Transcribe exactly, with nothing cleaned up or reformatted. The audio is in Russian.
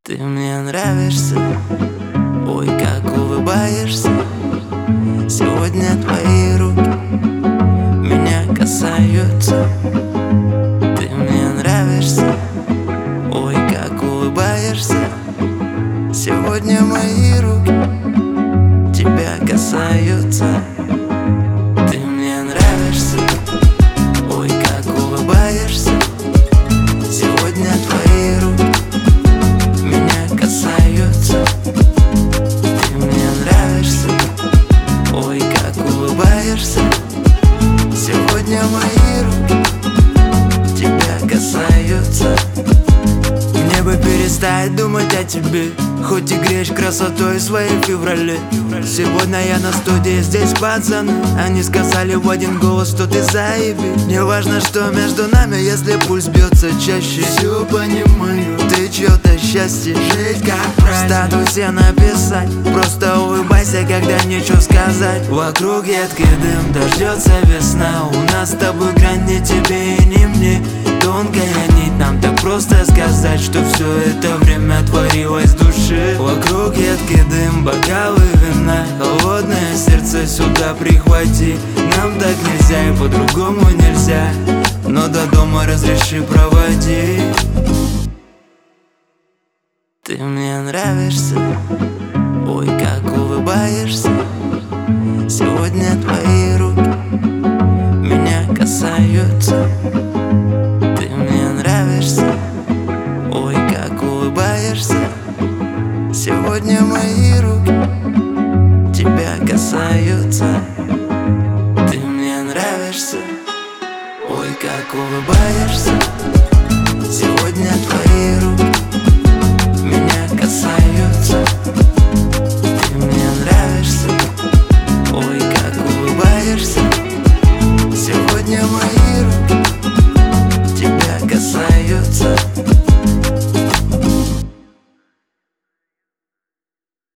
Ты мне нравишься, ой, как улыбаешься. Сегодня твои руки меня касаются. Ты мне нравишься, ой, как улыбаешься. Сегодня мои руки тебя касаются. Ты мне нравишься, ой, как улыбаешься. Сегодня твои руки меня касаются. Ты мне нравишься, ой, как улыбаешься. Сегодня мои руки тебя касаются. Мне бы перестать думать о тебе, хоть и гречь красотой своей в феврале. Сегодня я на студии, здесь пацаны. Они сказали в один голос, что ты заебись. Не важно, что между нами, если пульс бьется чаще. Все понимаю, ты чьё-то счастье. Жить как праздник, в статусе написать. Просто улыбайся, когда нечего сказать. Вокруг едкий дым, дождется весна. У нас с тобой грань не тебе и не мне. Тонкая нить, нам так просто сказать, что все это время творилось в душе. Вокруг едкий дым, бокалы вина. Холодное сердце сюда прихвати. Нам так нельзя и по-другому нельзя, но до дома разреши проводи. Ты мне нравишься, ой, как улыбаешься. Сегодня твои руки меня касаются. Ты мне нравишься, ой, как улыбаешься. Сегодня мои руки тебя касаются. Ты мне нравишься, ой, как улыбаешься. Сегодня твои руки меня касаются. Ты мне нравишься, ой, как улыбаешься. Сегодня мои